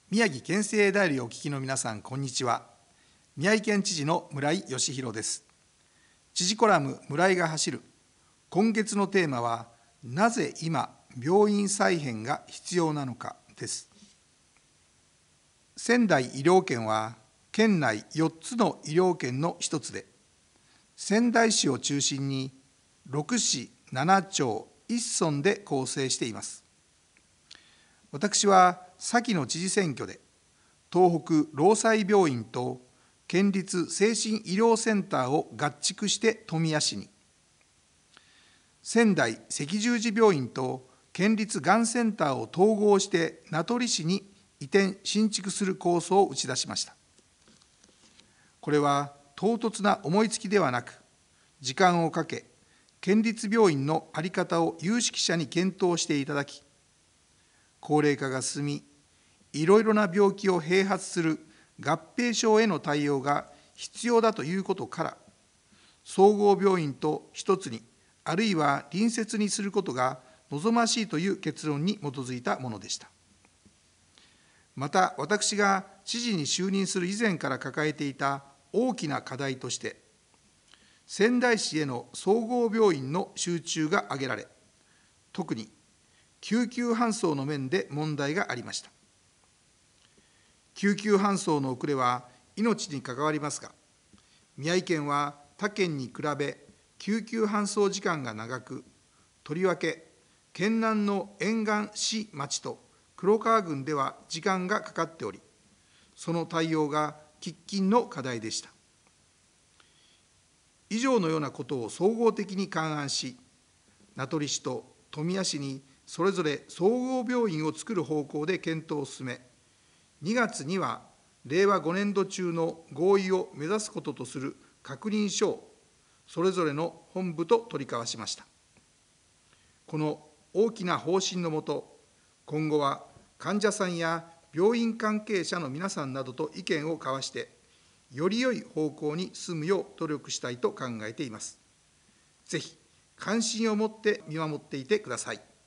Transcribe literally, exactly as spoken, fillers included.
宮城県政代理をお聞きの皆さん、こんにちは。宮城県知事の村井義弘です。知事コラム、村井が走る。今月のテーマは、なぜ今、病院再編が必要なのかです。仙台医療圏は、県内よっつの医療圏の一つで、仙台市を中心に、ろく市なな町いっ村で構成しています。私は先の知事選挙で、東北労災病院と県立精神医療センターを合築して富谷市に、仙台赤十字病院と県立がんセンターを統合して名取市に移転・新築する構想を打ち出しました。これは唐突な思いつきではなく、時間をかけ、県立病院の在り方を有識者に検討していただき、高齢化が進み、いろいろな病気を併発する合併症への対応が必要だということから、総合病院と一つに、あるいは隣接にすることが望ましいという結論に基づいたものでした。また、私が知事に就任する以前から抱えていた大きな課題として、仙台市への総合病院の集中が挙げられ、特に救急搬送の面で問題がありました。救急搬送の遅れは命に関わりますが、宮城県は他県に比べ救急搬送時間が長く、とりわけ県南の沿岸市町と黒川郡では時間がかかっており、その対応が喫緊の課題でした。以上のようなことを総合的に勘案し、名取市と富谷市にそれぞれ総合病院を作る方向で検討を進め、にがつにはれいわごねんど中の合意を目指すこととする確認書をそれぞれの本部と取り交わしました。この大きな方針のもと、今後は患者さんや病院関係者の皆さんなどと意見を交わして、より良い方向に進むよう努力したいと考えています。ぜひ関心を持って見守っていてください。